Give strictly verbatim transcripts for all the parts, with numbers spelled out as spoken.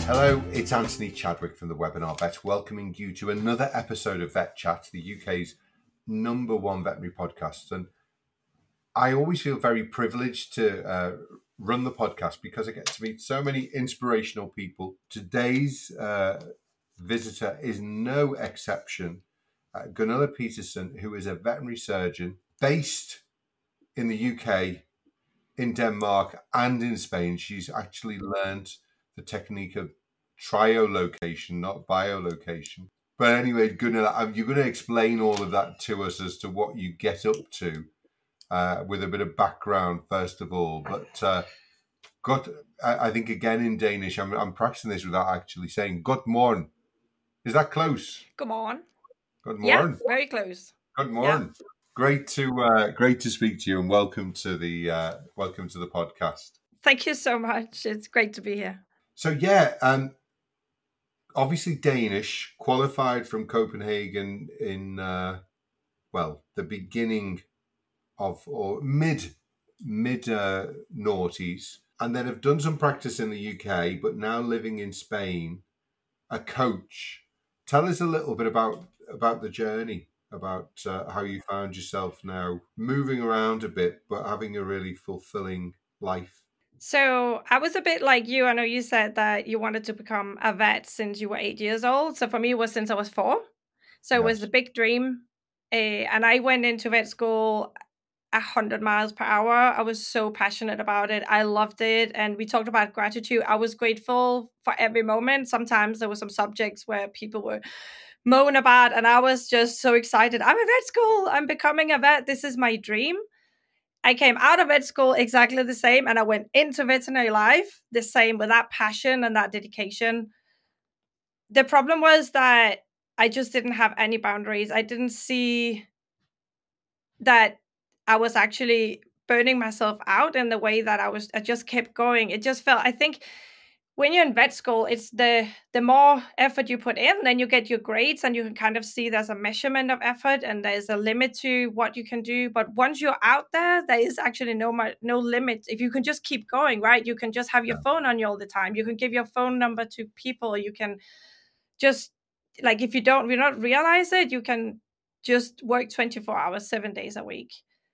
Hello, it's Anthony Chadwick from the Webinar Vet, welcoming you to another episode of Vet Chat, the U K's number one veterinary podcast. And I always feel very privileged to uh, run the podcast because I get to meet so many inspirational people. Today's uh, visitor is no exception. Uh, Gunilla Peterson, who is a veterinary surgeon based in the U K, in Denmark and in Spain. She's actually learned the technique of triolocation, not biolocation. But anyway, Gunilla, you're going to explain all of that to us as to what you get up to uh, with a bit of background, first of all. But uh, God, I, I think again in Danish, I'm, I'm practicing this without actually saying God morgen. Is that close? Good morning. Good morning. Yeah, very close. Good morning. Yeah. Great to uh, great to speak to you, and welcome to the uh, welcome to the podcast. Thank you so much. It's great to be here. So yeah, um, obviously Danish, qualified from Copenhagen in uh, well the beginning of or mid mid uh, noughties, and then have done some practice in the U K, but now living in Spain. A coach. Tell us a little bit about about the journey. About uh, how you found yourself now moving around a bit, but having a really fulfilling life. So I was a bit like you. I know you said that you wanted to become a vet since you were eight years old. So for me, it was since I was four. So yes. It was a big dream. Uh, and I went into vet school one hundred miles per hour. I was so passionate about it. I loved it. And we talked about gratitude. I was grateful for every moment. Sometimes there were some subjects where people were moan about, and I was just so excited. I'm in vet school. I'm becoming a vet. This is my dream. I came out of vet school exactly the same, and I went into veterinary life the same with that passion and that dedication. The problem was that I just didn't have any boundaries. I didn't see that I was actually burning myself out in the way that I was. I just kept going. It just felt, I think, when you're in vet school, it's the the more effort you put in, then you get your grades, and you can kind of see there's a measurement of effort and there's a limit to what you can do. But once you're out there, there is actually no no limit. If you can just keep going, right? You can just have your yeah. phone on you all the time. You can give your phone number to people. You can just, like, if you don't, you not realize it, you can just work twenty-four hours, seven days a week.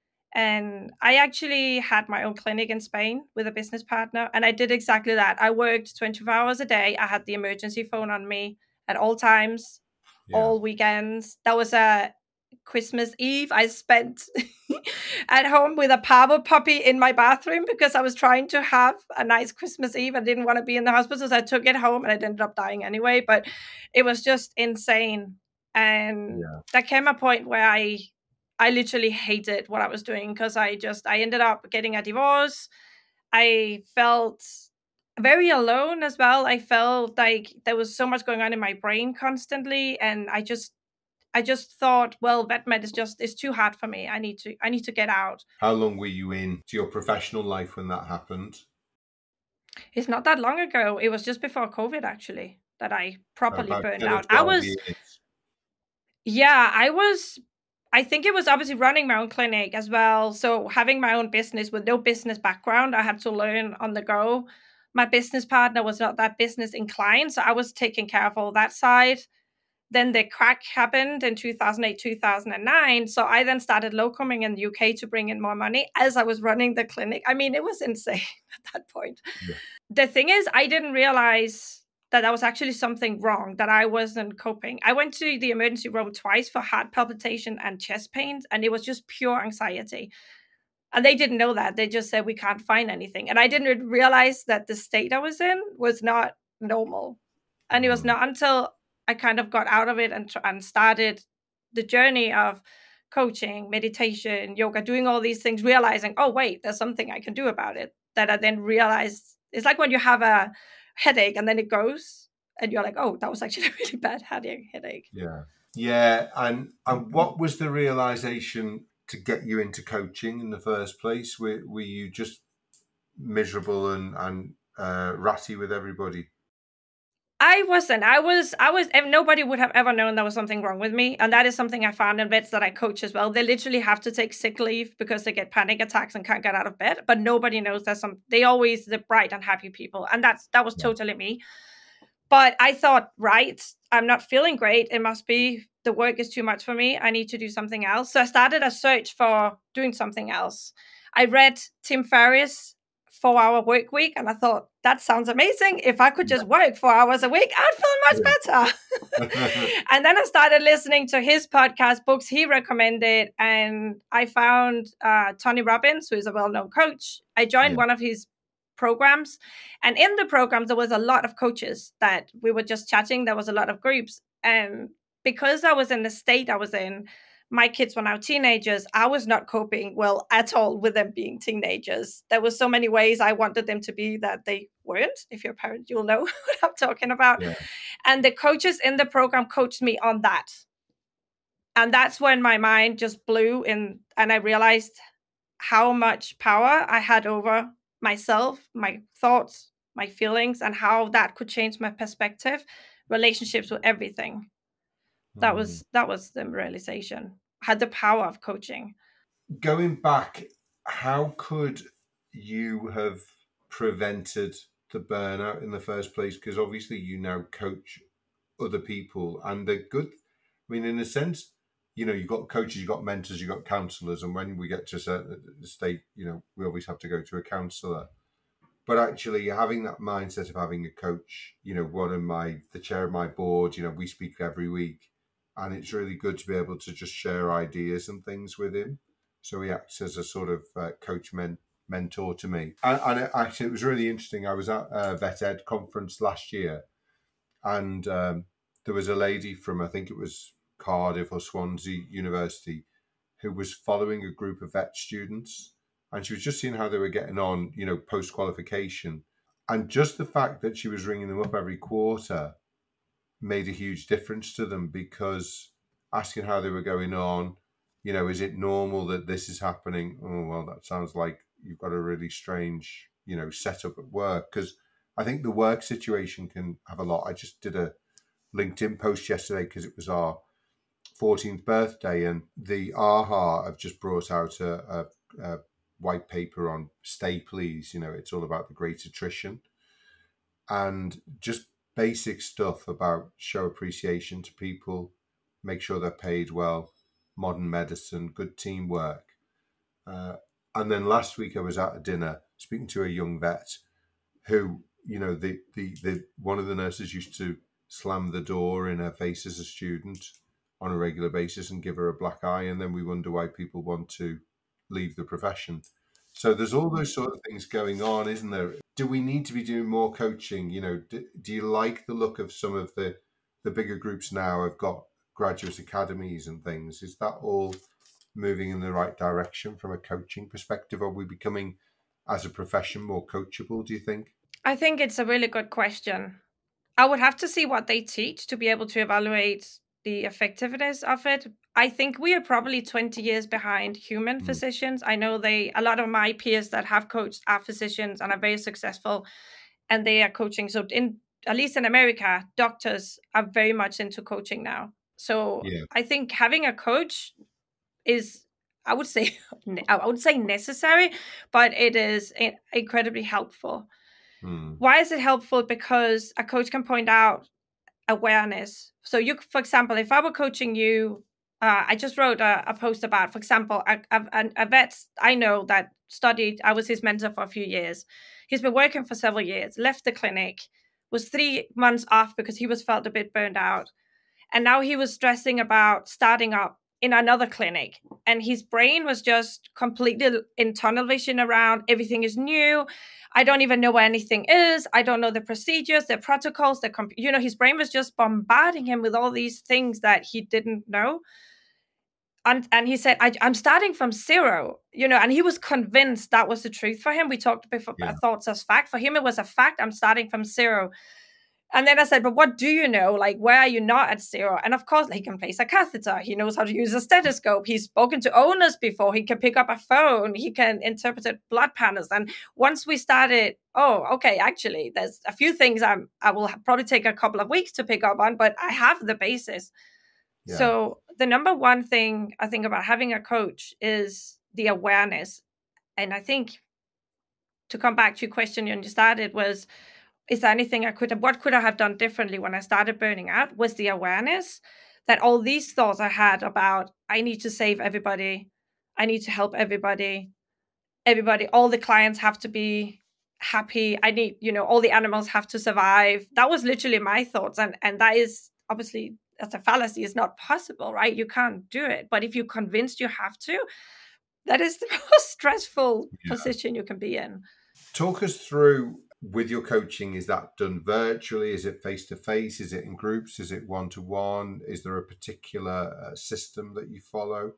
And I actually had my own clinic in Spain with a business partner. And I did exactly that. I worked twenty-four hours a day. I had the emergency phone on me at all times, yeah. all weekends. That was a Christmas Eve I spent at home with a Pavo puppy in my bathroom because I was trying to have a nice Christmas Eve. I didn't want to be in the hospital, so I took it home, and it ended up dying anyway. But it was just insane. And yeah. there came a point where I... I literally hated what I was doing because I just, I ended up getting a divorce. I felt very alone as well. I felt like there was so much going on in my brain constantly. And I just, I just thought, well, vet med is just, it's too hard for me. I need to, I need to get out. How long were you in to your professional life when that happened? It's not that long ago. It was just before COVID, actually, that I properly About burned out. I was, years. yeah, I was... I think it was obviously running my own clinic as well. So having my own business with no business background, I had to learn on the go. My business partner was not that business inclined, so I was taking care of all that side. Then the crack happened in two thousand eight, two thousand nine. So I then started locuming in the U K to bring in more money as I was running the clinic. I mean, it was insane at that point. Yeah. The thing is, I didn't realize that that was actually something wrong, that I wasn't coping. I went to the emergency room twice for heart palpitation and chest pains, and it was just pure anxiety. And they didn't know that. They just said, we can't find anything. And I didn't realize that the state I was in was not normal. And it was not until I kind of got out of it and, and started the journey of coaching, meditation, yoga, doing all these things, realizing, oh, wait, there's something I can do about it, that I then realized. It's like when you have a headache and then it goes and you're like, oh, that was actually a really bad headache headache yeah yeah and and what was the realization to get you into coaching in the first place? Were, were you just miserable and and uh ratty with everybody? I wasn't. I was, I was, and nobody would have ever known there was something wrong with me. And that is something I found in vets that I coach as well. They literally have to take sick leave because they get panic attacks and can't get out of bed. But nobody knows there's some, they always, the bright and happy people. And that's, that was yeah. totally me. But I thought, right, I'm not feeling great. It must be the work is too much for me. I need to do something else. So I started a search for doing something else. I read Tim Ferriss' Four Hour Work Week, and I thought, that sounds amazing. If I could just work four hours a week, I'd feel much better. And then I started listening to his podcast, books he recommended, and I found uh, Tony Robbins, who is a well-known coach. I joined yeah. one of his programs, and in the programs there was a lot of coaches that we were just chatting. There was a lot of groups, and because I was in the state I was in, my kids were now teenagers. I was not coping well at all with them being teenagers. There were so many ways I wanted them to be that they weren't. If you're a parent, you'll know what I'm talking about. Yeah. And the coaches in the program coached me on that, and that's when my mind just blew in, and I realized how much power I had over myself, my thoughts, my feelings, and how that could change my perspective, relationships with everything. That mm. was that was the realization. I had the power of coaching. Going back, how could you have prevented the burnout in the first place? Because obviously you now coach other people, and they're good. I mean, in a sense, you know, you've got coaches, you've got mentors, you've got counselors, and when we get to a certain state, you know, we always have to go to a counselor. But actually having that mindset of having a coach, you know, one of my, the chair of my board, you know, we speak every week, and it's really good to be able to just share ideas and things with him. So he acts as a sort of uh, coach men, mentor to me. And, and it, actually, it was really interesting. I was at a Vet Ed conference last year, and um, there was a lady from, I think it was Cardiff or Swansea University, who was following a group of vet students, and she was just seeing how they were getting on, you know, post-qualification. And just the fact that she was ringing them up every quarter made a huge difference to them, because asking how they were going on, you know, is it normal that this is happening? Oh, well, that sounds like you've got a really strange, you know, setup at work. Because I think the work situation can have a lot. I just did a LinkedIn post yesterday because it was our fourteenth birthday, and the A H A have just brought out a, a, a white paper on Stay Please. You know, it's all about the great attrition and just basic stuff about show appreciation to people, make sure they're paid well, modern medicine, good teamwork. Uh, and then last week I was at a dinner speaking to a young vet who, you know, the, the, the one of the nurses used to slam the door in her face as a student on a regular basis and give her a black eye, and then we wonder why people want to leave the profession. So there's all those sort of things going on, isn't there? Do we need to be doing more coaching? You know, do, do you like the look of some of the, the bigger groups now have got graduate academies and things? Is that all moving in the right direction from a coaching perspective? Are we becoming, as a profession, more coachable, do you think? I think it's a really good question. I would have to see what they teach to be able to evaluate the effectiveness of it. I think we are probably twenty years behind human mm. physicians. I know they, a lot of my peers that have coached are physicians and are very successful, and they are coaching. So in, at least in America, doctors are very much into coaching now. So yeah. I think having a coach is, I would say, I would say necessary, but it is incredibly helpful. Mm. Why is it helpful? Because a coach can point out awareness. So you, for example, if I were coaching you, uh, I just wrote a, a post about, for example, a, a, a vet I know that studied, I was his mentor for a few years. He's been working for several years, left the clinic, was three months off because he was felt a bit burned out. And now he was stressing about starting up in another clinic. And his brain was just completely in tunnel vision around everything is new. I don't even know where anything is. I don't know the procedures, the protocols, the comp- you know, his brain was just bombarding him with all these things that he didn't know. And, and he said, I, I'm starting from zero, you know, and he was convinced that was the truth for him. We talked before yeah. thoughts as fact. For him, it was a fact. I'm starting from zero. And then I said, but what do you know? Like, where are you not at zero? And of course, he can place a catheter. He knows how to use a stethoscope. He's spoken to owners before. He can pick up a phone. He can interpret blood panels. And once we started, oh, okay, actually, there's a few things I'm, I will probably take a couple of weeks to pick up on, but I have the basis. Yeah. So the number one thing I think about having a coach is the awareness. And I think to come back to your question you started was, is there anything I could have, what could I have done differently when I started burning out, was the awareness that all these thoughts I had about, I need to save everybody, I need to help everybody, everybody, all the clients have to be happy, I need, you know, all the animals have to survive. That was literally my thoughts. And, and that is obviously, as a fallacy, is not possible, right? You can't do it. But if you're convinced you have to, that is the most stressful yeah. position you can be in. Talk us through, with your coaching, is that done virtually? Is it face-to-face? Is it in groups? Is it one-to-one? Is there a particular uh, system that you follow?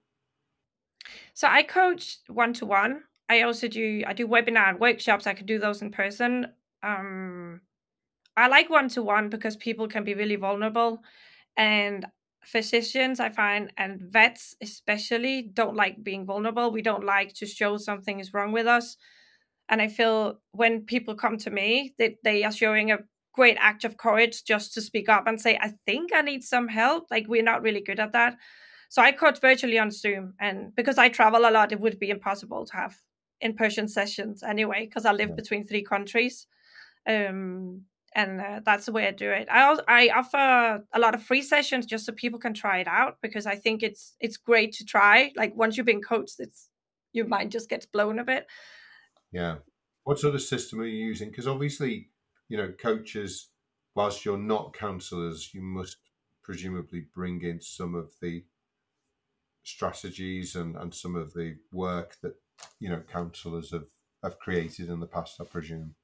So I coach one-to-one. I also do, I do webinar and workshops. I could do those in person. Um, I like one-to-one because people can be really vulnerable, and physicians, I find, and vets especially, don't like being vulnerable. We don't like to show something is wrong with us. And I feel when people come to me, that they, they are showing a great act of courage just to speak up and say, I think I need some help. Like, we're not really good at that. So I coach virtually on Zoom. And because I travel a lot, it would be impossible to have in-person sessions anyway, because I live yeah. between three countries. Um, and uh, that's the way I do it. I also, I offer a lot of free sessions just so people can try it out, because I think it's it's great to try. Like, once you've been coached, it's your mind just gets blown a bit. Yeah. What sort of system are you using? Because obviously, you know, coaches, whilst you're not counselors, you must presumably bring in some of the strategies and, and some of the work that, you know, counselors have, have created in the past, I presume.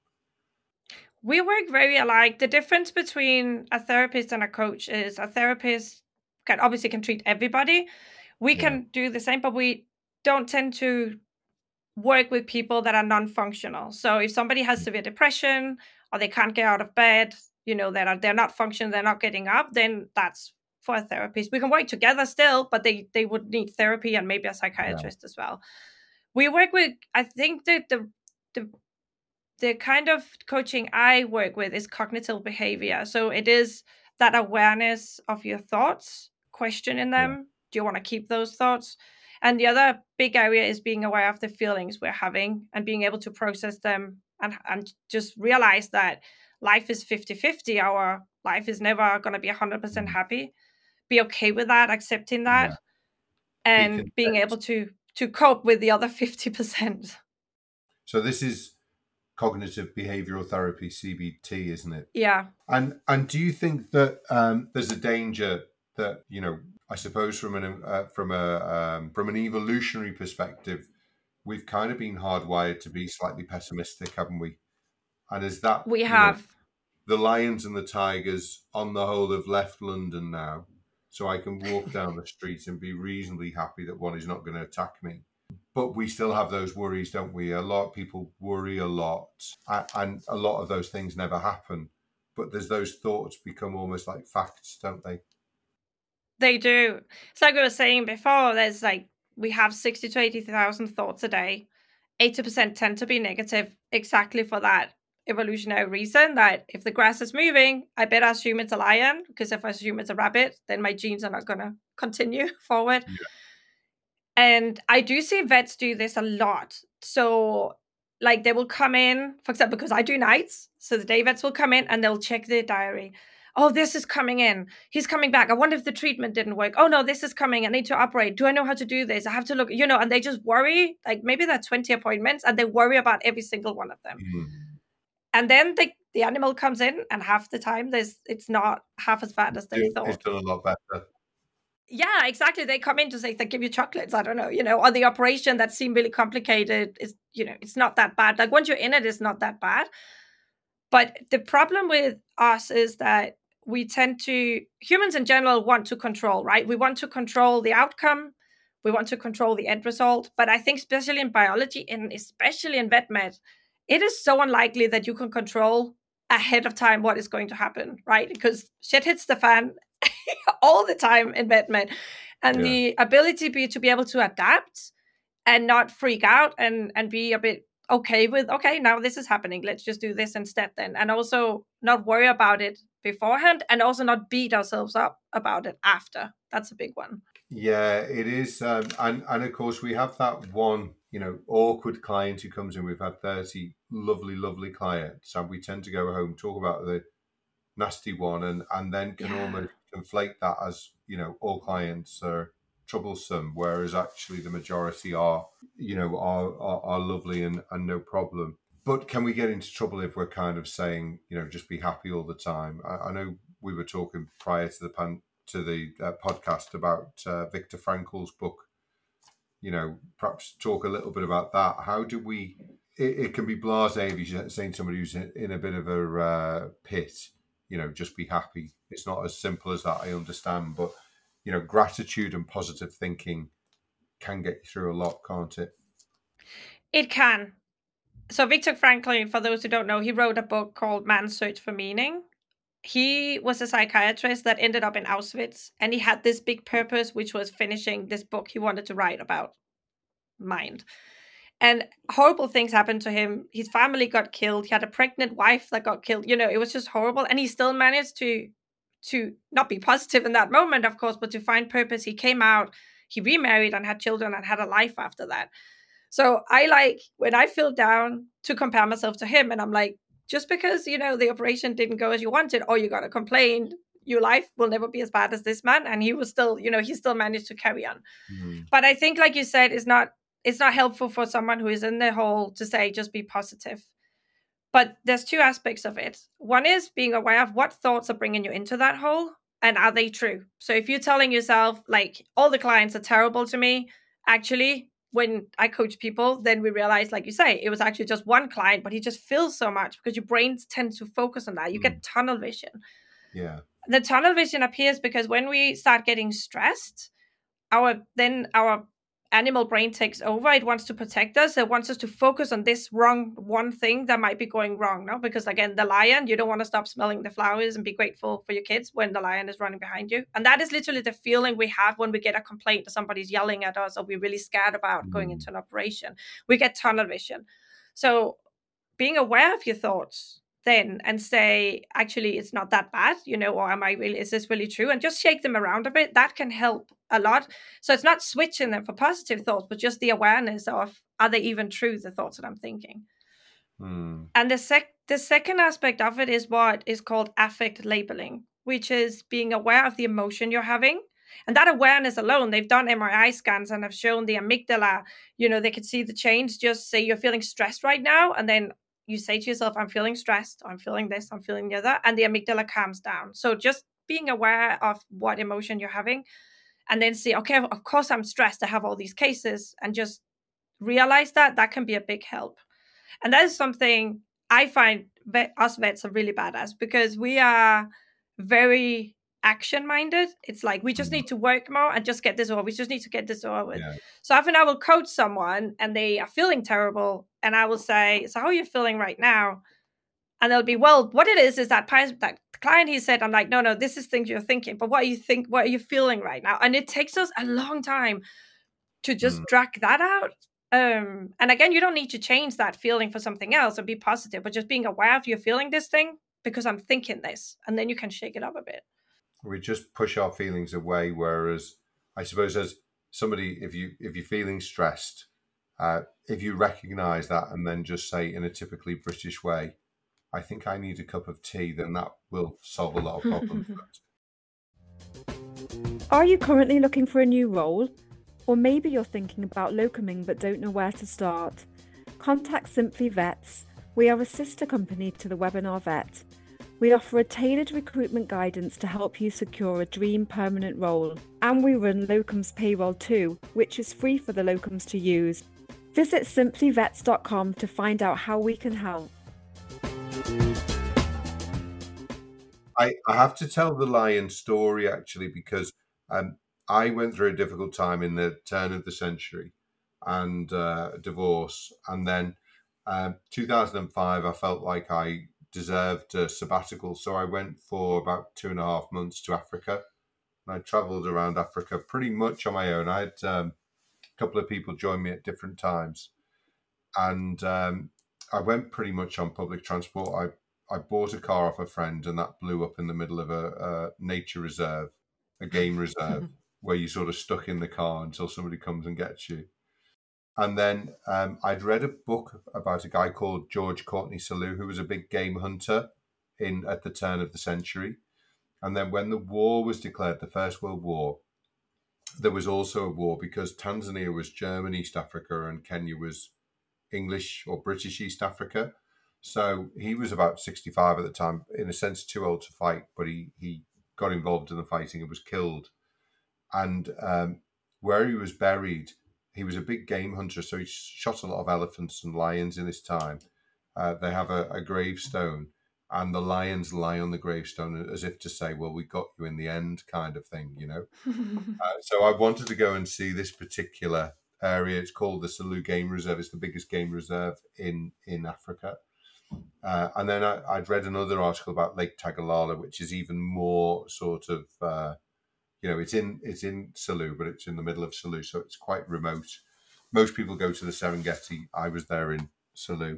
We work very alike. The difference between a therapist and a coach is a therapist can obviously can treat everybody. We yeah. can do the same, but we don't tend to work with people that are non-functional. So if somebody has severe depression or they can't get out of bed, you know, that are they're not functioning, they're not getting up, then that's for a therapist. We can work together still, but they they would need therapy and maybe a psychiatrist yeah. as well. We work with, I think that the the the kind of coaching I work with is cognitive behavior. So it is that awareness of your thoughts, questioning them. Yeah. Do you want to keep those thoughts? And the other big area is being aware of the feelings we're having and being able to process them and, and just realize that life is fifty-fifty. Our life is never going to be one hundred percent happy. Be okay with that, accepting that, yeah. and be being able to to cope with the other fifty percent. So this is cognitive behavioral therapy, C B T, isn't it? Yeah. And and do you think that um, there's a danger that, you know, I suppose from an uh, from a um, from an evolutionary perspective, we've kind of been hardwired to be slightly pessimistic, haven't we? And is that we have know, the lions and the tigers on the whole have left London now, so I can walk down the street and be reasonably happy that one is not going to attack me. But we still have those worries, don't we? A lot of people worry a lot, and a lot of those things never happen. But there's those thoughts become almost like facts, don't they? They do. It's like we were saying before, there's like, we have sixty to eighty thousand thoughts a day. eighty percent tend to be negative, exactly for that evolutionary reason, that if the grass is moving, I better assume it's a lion, because if I assume it's a rabbit, then my genes are not going to continue forward. Yeah. And I do see vets do this a lot. So like they will come in, for example, because I do nights. So the day vets will come in and they'll check their diary. Oh, this is coming in. He's coming back. I wonder if the treatment didn't work. Oh, no, this is coming. I need to operate. Do I know how to do this? I have to look, you know, and they just worry. Like maybe there are twenty appointments and they worry about every single one of them. Mm. And then the, the animal comes in and half the time there's it's not half as bad as they it's thought. It's done a lot better. Yeah, exactly. They come in to say they give you chocolates. I don't know, you know, or the operation that seemed really complicated is, you know, it's not that bad. Like once you're in it, it's not that bad. But the problem with us is that we tend to, humans in general want to control, right? We want to control the outcome. We want to control the end result. But I think especially in biology and especially in vet med, it is so unlikely that you can control ahead of time what is going to happen, right? Because shit hits the fan all the time in vet med. And yeah. the ability be, to be able to adapt and not freak out and, and be a bit okay with, okay, now this is happening. Let's just do this instead then. And also not worry about it beforehand and also not beat ourselves up about it after. That's a big one. Yeah, it is. Um, and, and of course, we have that one you know, awkward client who comes in. We've had thirty lovely, lovely clients, and we tend to go home, talk about the nasty one, and, and then can Yeah. almost conflate that as, you know, all clients are troublesome, whereas actually the majority are, you know, are, are, are lovely and, and no problem. But can we get into trouble if we're kind of saying, you know, just be happy all the time? I, I know we were talking prior to the pan, to the uh, podcast about uh, Viktor Frankl's book. You know, perhaps talk a little bit about that. How do we? It, it can be blasé if you're saying somebody who's in, in a bit of a uh, pit. You know, just be happy. It's not as simple as that. I understand, but you know, gratitude and positive thinking can get you through a lot, can't it? It can. So Viktor Frankl, for those who don't know, he wrote a book called Man's Search for Meaning. He was a psychiatrist that ended up in Auschwitz, and he had this big purpose, which was finishing this book he wanted to write about mind. And horrible things happened to him. His family got killed. He had a pregnant wife that got killed. You know, it was just horrible. And he still managed to to not be positive in that moment, of course, but to find purpose. He came out, he remarried and had children and had a life after that. So I like, when I feel down, to compare myself to him. And I'm like, just because, you know, the operation didn't go as you wanted, or you got to complain, your life will never be as bad as this man. And he was still, you know, he still managed to carry on. Mm. But I think, like you said, it's not, it's not helpful for someone who is in the hole to say, just be positive. But there's two aspects of it. One is being aware of what thoughts are bringing you into that hole, and are they true? So if you're telling yourself, like, all the clients are terrible to me, actually, when I coach people, then we realize, like you say, it was actually just one client, but he just feels so much, because your brains tend to focus on that. You mm. get tunnel vision. Yeah. The tunnel vision appears because when we start getting stressed, our then our animal brain takes over. It wants to protect us. It wants us to focus on this wrong one thing that might be going wrong. No, because again, the lion, you don't want to stop smelling the flowers and be grateful for your kids when the lion is running behind you. And that is literally the feeling we have when we get a complaint or somebody's yelling at us, or we're really scared about mm. going into an operation. We get tunnel vision. So being aware of your thoughts then, and say, actually, it's not that bad, you know, or am I really, is this really true? And just shake them around a bit. That can help a lot. So it's not switching them for positive thoughts, but just the awareness of, are they even true, the thoughts that I'm thinking? Mm. And the sec the second aspect of it is what is called affect labeling, which is being aware of the emotion you're having. And that awareness alone, they've done M R I scans and have shown the amygdala, you know, they could see the change. Just say you're feeling stressed right now, and then you say to yourself, I'm feeling stressed, I'm feeling this, I'm feeling the other, and the amygdala calms down. So just being aware of what emotion you're having, and then see, okay, of course I'm stressed, I have all these cases, and just realize that, that can be a big help. And that is something I find vet, us vets are really bad at, because we are very action-minded. It's like, we just need to work more and just get this over. We just need to get this over with. Yeah. So often I will coach someone and they are feeling terrible, and I will say, so how are you feeling right now? And they'll be, well, what it is, is that, that client, he said, I'm like, no, no, this is things you're thinking, but what are you think, what are you feeling right now? And it takes us a long time to just mm. drag that out. Um, and again, you don't need to change that feeling for something else or be positive, but just being aware of you're feeling this thing because I'm thinking this, and then you can shake it up a bit. We just push our feelings away. Whereas I suppose as somebody, if you, if you're feeling stressed, uh, if you recognize that and then just say in a typically British way, I think I need a cup of tea, then that will solve a lot of problems. Are you currently looking for a new role? Or maybe you're thinking about locuming but don't know where to start? Contact Simply Vets. We are a sister company to the Webinar Vet. We offer a tailored recruitment guidance to help you secure a dream permanent role. And we run locums payroll too, which is free for the locums to use. Visit simply vets dot com to find out how we can help. I, I have to tell the lion story, actually, because um, I went through a difficult time in the turn of the century and uh, divorce. And then uh, two thousand five, I felt like I deserved a sabbatical. So I went for about two and a half months to Africa. And I traveled around Africa pretty much on my own. I had um, a couple of people join me at different times. And um, I went pretty much on public transport. I, I bought a car off a friend, and that blew up in the middle of a, a nature reserve, a game reserve, where you're sort of stuck in the car until somebody comes and gets you. And then um, I'd read a book about a guy called George Courtney Selous, who was a big game hunter in at the turn of the century. And then when the war was declared, the First World War, there was also a war because Tanzania was German East Africa and Kenya was English or British East Africa. So he was about sixty-five at the time, in a sense too old to fight, but he, he got involved in the fighting and was killed. And um, where he was buried, he was a big game hunter, so he shot a lot of elephants and lions in his time. Uh, they have a, a gravestone, and the lions lie on the gravestone as if to say, well, we got you in the end, kind of thing, you know. uh, so I wanted to go and see this particular area. It's called the Selous Game Reserve. It's the biggest game reserve in, in Africa. Uh, and then I, I'd read another article about Lake Tagalala, which is even more sort of... Uh, You know, it's in it's in Selous, but it's in the middle of Selous, so it's quite remote. Most people go to the Serengeti. I was there in Selous,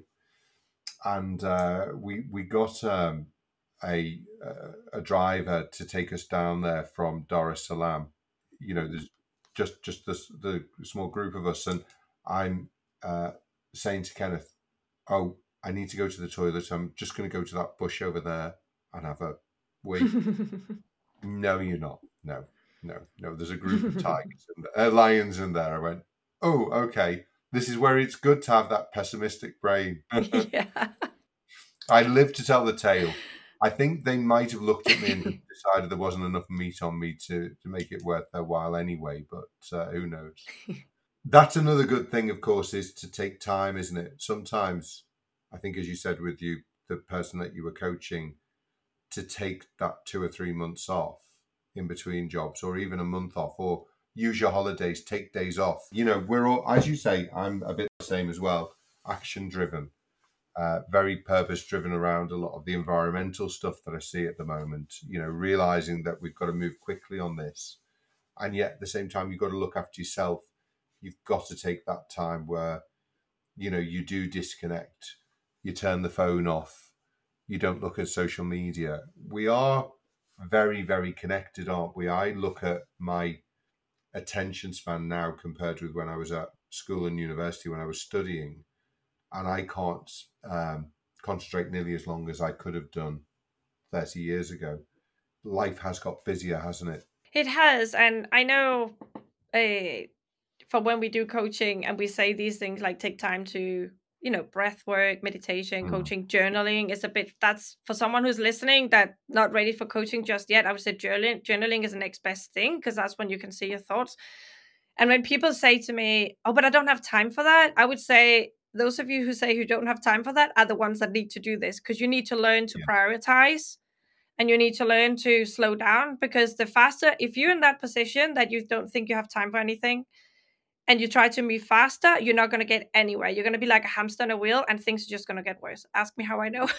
and uh, we we got um, a a driver to take us down there from Dar es Salaam. You know, there's just just the the small group of us, and I'm uh, saying to Kenneth, "Oh, I need to go to the toilet. I'm just going to go to that bush over there and have a wee." No, you're not. No, no, no. There's a group of tigers and uh, lions in there. I went, oh, okay. This is where it's good to have that pessimistic brain. Yeah. I live to tell the tale. I think they might have looked at me and decided there wasn't enough meat on me to, to make it worth their while anyway, but uh, who knows? That's another good thing, of course, is to take time, isn't it? Sometimes, I think, as you said with you, the person that you were coaching, to take that two or three months off in between jobs, or even a month off, or use your holidays, take days off. You know, we're all, as you say, I'm a bit the same as well, action driven, uh, very purpose driven around a lot of the environmental stuff that I see at the moment, you know, realizing that we've got to move quickly on this. And yet at the same time, you've got to look after yourself. You've got to take that time where, you know, you do disconnect, you turn the phone off, you don't look at social media. We are very, very connected, aren't we? I look at my attention span now compared with when I was at school and university, when I was studying, and I can't um, concentrate nearly as long as I could have done thirty years ago. Life has got busier, hasn't it? It has. And I know uh, for when we do coaching and we say these things like take time to, you know, breath work, meditation, mm. coaching, journaling is a bit, that's for someone who's listening that not ready for coaching just yet. I would say journaling, journaling is the next best thing because that's when you can see your thoughts. And when people say to me, oh, but I don't have time for that, I would say those of you who say you don't have time for that are the ones that need to do this, because you need to learn to yeah. prioritize. And you need to learn to slow down, because the faster, if you're in that position that you don't think you have time for anything, and you try to move faster, you're not going to get anywhere. You're going to be like a hamster on a wheel, and things are just going to get worse. Ask me how I know.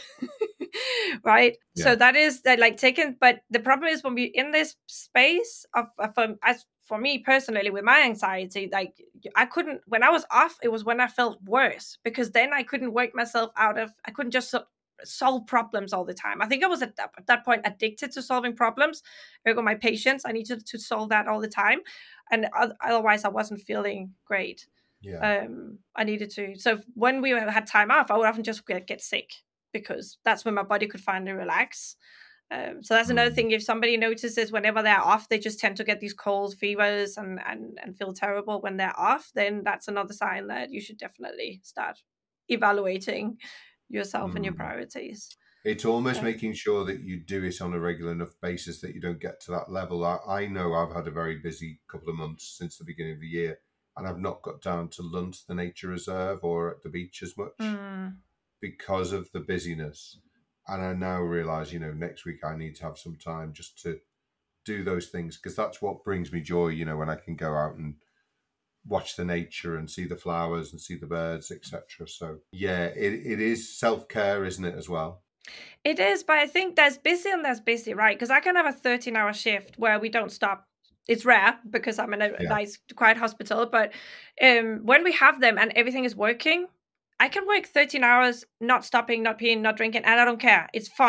Right? Yeah. So that is that, like taking, but the problem is when we're in this space of, of um, as for me personally, with my anxiety, like I couldn't, when I was off, it was when I felt worse, because then I couldn't work myself out of, I couldn't just so, solve problems all the time. I think I was at that, at that point addicted to solving problems. Ergo my patience, I needed to solve that all the time. And otherwise I wasn't feeling great. Yeah. Um, I needed to. So when we had time off, I would often just get, get sick, because that's when my body could finally relax. Um, so that's another mm. thing. If somebody notices whenever they're off, they just tend to get these cold fevers and, and, and feel terrible when they're off, then that's another sign that you should definitely start evaluating yourself mm. and your priorities. It's almost uh, making sure that you do it on a regular enough basis that you don't get to that level. I, I know I've had a very busy couple of months since the beginning of the year, and I've not got down to Lunt, the nature reserve, or at the beach as much mm. because of the busyness. And I now realise, you know, next week I need to have some time just to do those things, because that's what brings me joy, you know, when I can go out and watch the nature and see the flowers and see the birds, et cetera. So, yeah, it, it is self-care, isn't it, as well? It is, but I think there's busy and there's busy, right? Because I can have a thirteen-hour shift where we don't stop. It's rare because I'm in a yeah. nice, quiet hospital. But um, when we have them and everything is working, I can work thirteen hours, not stopping, not peeing, not drinking, and I don't care. It's fun.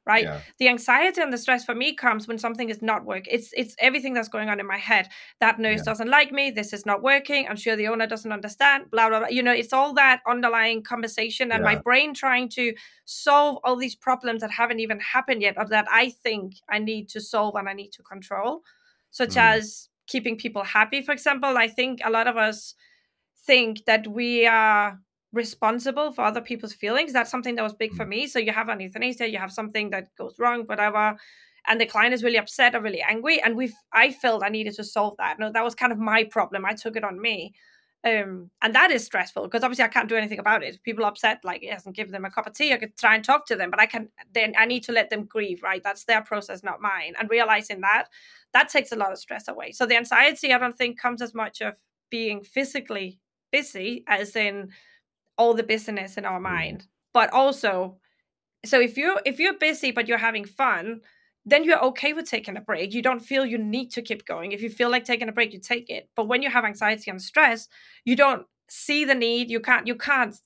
right? Yeah. The anxiety and the stress for me comes when something is not working. It's it's everything that's going on in my head. That nurse Yeah. doesn't like me. This is not working. I'm sure the owner doesn't understand. Blah blah blah. You know, it's all that underlying conversation and Yeah. my brain trying to solve all these problems that haven't even happened yet, or that I think I need to solve and I need to control, such Mm. as keeping people happy, for example. I think a lot of us think that we are responsible for other people's feelings. That's something that was big for me. So you have an euthanasia, you have something that goes wrong, whatever, and the client is really upset or really angry, and we've I felt I needed to solve that. No, that was kind of my problem. I took it on me. Um, and that is stressful because obviously I can't do anything about it. If people are upset, like, it doesn't give them a cup of tea. I could try and talk to them, but I can then I need to let them grieve, right? That's their process, not mine. And realizing that, that takes a lot of stress away. So the anxiety, I don't think, comes as much of being physically busy as in all the busyness in our mind. Mm. But also, so if you if you're busy but you're having fun, then you're okay with taking a break. You don't feel you need to keep going. If you feel like taking a break, you take it. But when you have anxiety and stress, you don't see the need. You can't you can't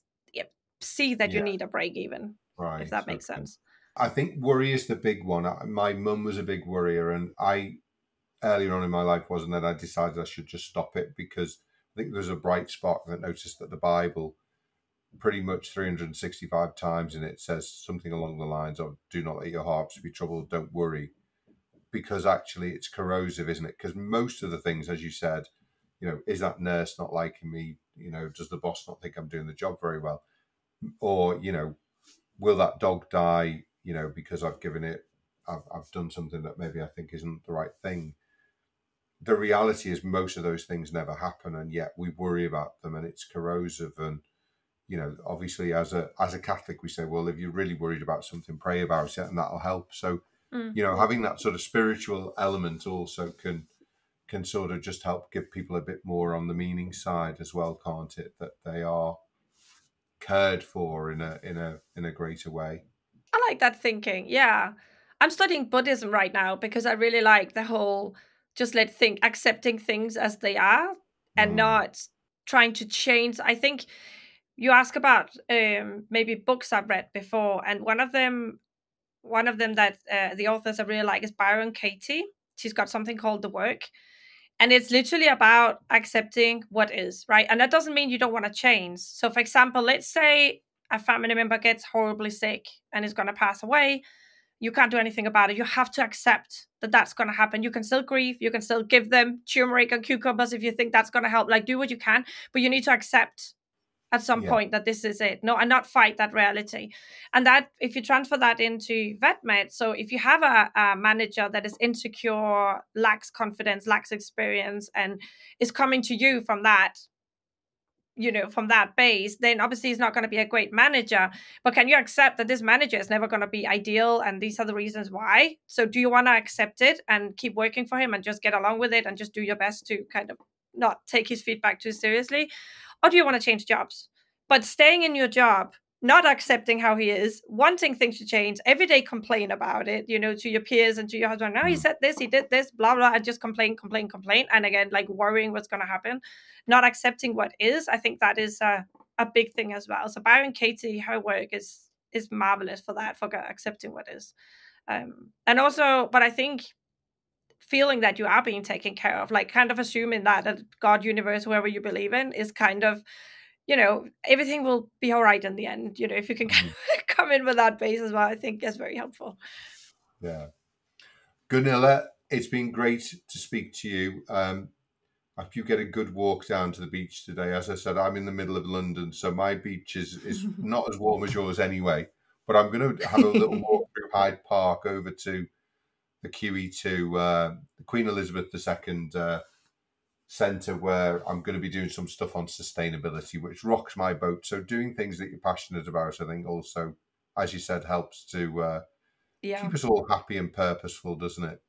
see that yeah. you need a break even. Right. If that makes okay. sense. I think worry is the big one. My mum was a big worrier, and I earlier on in my life was, and then I decided I should just stop it because I think there's a bright spot that noticed that the Bible pretty much three hundred sixty-five times in it says something along the lines of do not let your hearts be troubled, don't worry, because actually it's corrosive, isn't it? Because most of the things, as you said, you know, is that nurse not liking me? You know, does the boss not think I'm doing the job very well? Or, you know, will that dog die, you know, because I've given it, I've, I've done something that maybe I think isn't the right thing. The reality is most of those things never happen, and yet we worry about them, and it's corrosive. And, you know, obviously as a as a Catholic, we say, well, if you're really worried about something, pray about it, and that'll help. So, mm. you know, having that sort of spiritual element also can can sort of just help give people a bit more on the meaning side as well, can't it? That they are cared for in a in a in a greater way. I like that thinking. Yeah, I'm studying Buddhism right now because I really like the whole just let think accepting things as they are and mm. not trying to change. I think you ask about um, maybe books I've read before, and one of them, one of them that uh, the authors I really like is Byron Katie. She's got something called The Work, and it's literally about accepting what is, right? And that doesn't mean you don't want to change. So, for example, let's say a family member gets horribly sick and is going to pass away. You can't do anything about it. You have to accept that that's going to happen. You can still grieve. You can still give them turmeric and cucumbers if you think that's going to help. Like, do what you can, but you need to accept at some yeah. point that this is it. No, and not fight that reality. And that, if you transfer that into VetMed, so if you have a, a manager that is insecure, lacks confidence, lacks experience, and is coming to you from that, you know, from that base, then obviously he's not going to be a great manager. But can you accept that this manager is never going to be ideal, and these are the reasons why? So do you want to accept it and keep working for him and just get along with it and just do your best to kind of not take his feedback too seriously? Or do you want to change jobs? But staying in your job, not accepting how he is, wanting things to change, every day complain about it, you know, to your peers and to your husband. No, he said this, he did this, blah, blah, and just complain, complain, complain. And again, like worrying what's going to happen, not accepting what is. I think that is a, a big thing as well. So Byron Katie, her work is is marvelous for that, for accepting what is. Um, and also, but I think feeling that you are being taken care of, like kind of assuming that, that God, universe, whoever you believe in, is kind of, you know, everything will be all right in the end. You know, if you can mm. come in with that base as well, I think that's very helpful. Yeah. Gunilla, it's been great to speak to you. Um, I hope you get a good walk down to the beach today. As I said, I'm in the middle of London, so my beach is, is not as warm as yours anyway. But I'm going to have a little walk through Hyde Park over to the Q E two, uh, the Queen Elizabeth the Second uh, Centre, where I'm going to be doing some stuff on sustainability, which rocks my boat. So doing things that you're passionate about, I think also, as you said, helps to uh, yeah. keep us all happy and purposeful, doesn't it?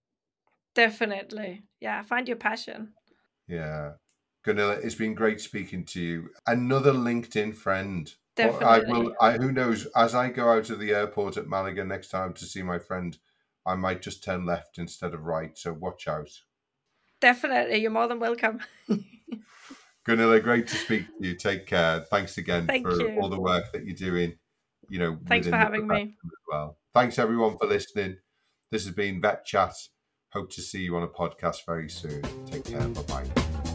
Definitely. Yeah, find your passion. Yeah. Gunilla, it's been great speaking to you. Another LinkedIn friend. Definitely. I will. I, who knows, as I go out of the airport at Malaga next time to see my friend, I might just turn left instead of right. So watch out. Definitely. You're more than welcome. Gunilla, great to speak to you. Take care. Thanks again Thank for you. all the work that you're doing. You know, thanks for having me as well. thanks everyone for listening. This has been Vet Chat. Hope to see you on a podcast very soon. Take care. Bye-bye.